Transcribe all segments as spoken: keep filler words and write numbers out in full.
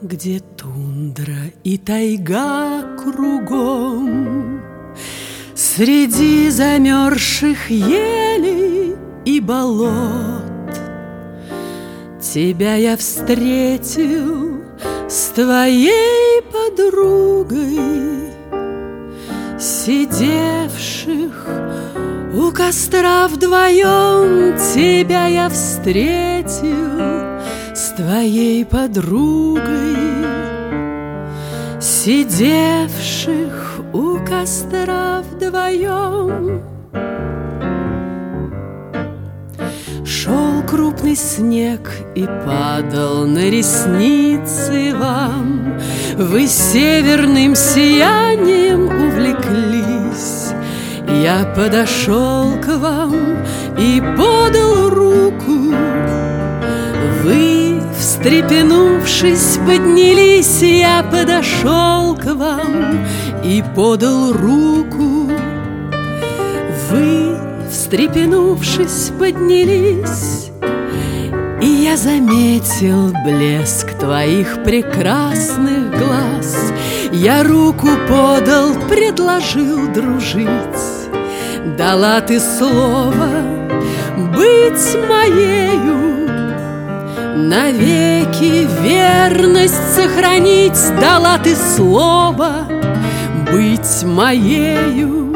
где тундра и тайга кругом, среди замерзших елей и болот, тебя я встретил с твоей подругой, сидевших у костра вдвоем. Тебя я встретил с твоей подругой, сидевших у костра вдвоем. Шел крупный снег и падал на ресницы вам, вы северным сиянием увлеклись. Я подошел к вам и подал руку, вы, встрепенувшись, поднялись. Я подошел к вам и подал руку, вы, встрепенувшись, поднялись. И я заметил блеск твоих прекрасных глаз. Я руку подал, предложил дружить. Дала ты слово быть моею, навеки верность сохранить. Дала ты слово быть моею,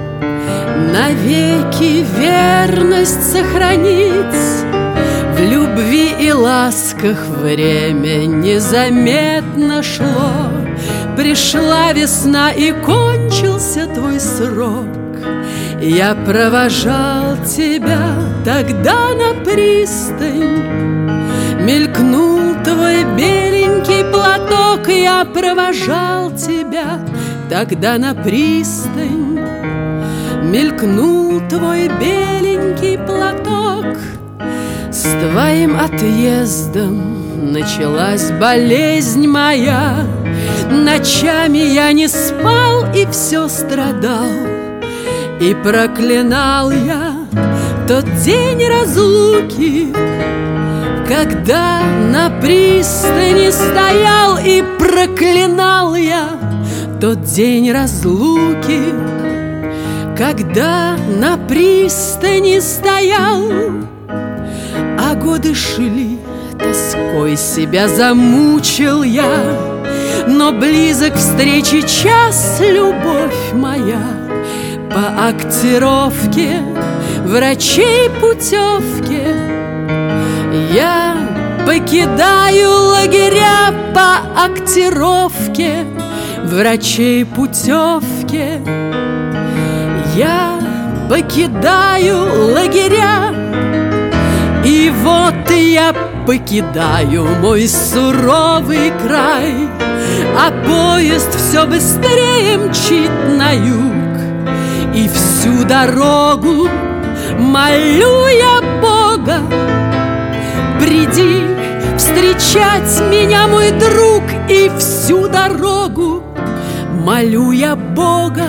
навеки верность сохранить. В любви и ласках время незаметно шло. Пришла весна и кончился твой срок. Я провожал тебя тогда на пристань, мелькнул твой беленький платок. Я провожал тебя тогда на пристань, мелькнул твой беленький платок. С твоим отъездом началась болезнь моя. Ночами я не спал и все страдал, и проклинал я тот день разлуки, когда на пристани стоял. И проклинал я тот день разлуки, когда на пристани стоял. А годы шли, тоской себя замучил я, но близок встречи час, любовь моя. По актировке врачей путевки я покидаю лагеря. По актировке врачей путевки я покидаю лагеря. И вот я покидаю мой суровый край, а поезд все быстрее мчит на юг. И всю дорогу молю я Бога: приди встречать меня, мой друг. И всю дорогу молю я Бога: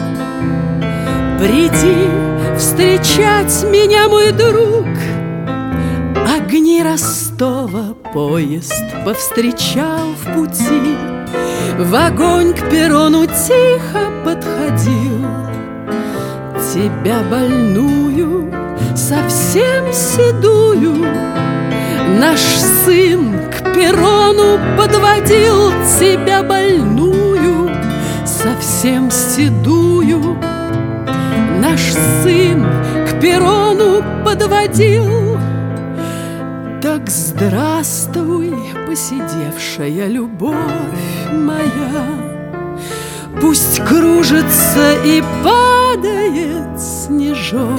приди встречать меня, мой друг. Огни Ростова поезд повстречал в пути, в огонь к перрону тихо подходил. Тебя больную, совсем седую, наш сын к перрону подводил. Тебя больную, совсем седую, наш сын к перрону подводил. Так здравствуй, поседевшая любовь моя, пусть кружится и падает снежок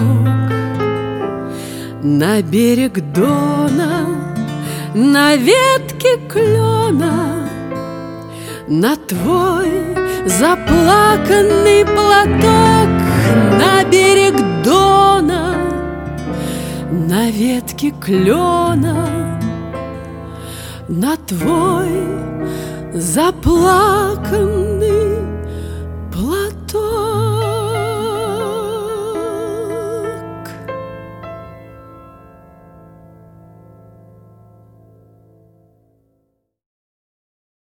на берег Дона, на ветке клена, на твой заплаканный платок. На берег Дона, на ветке клена, на твой заплаканный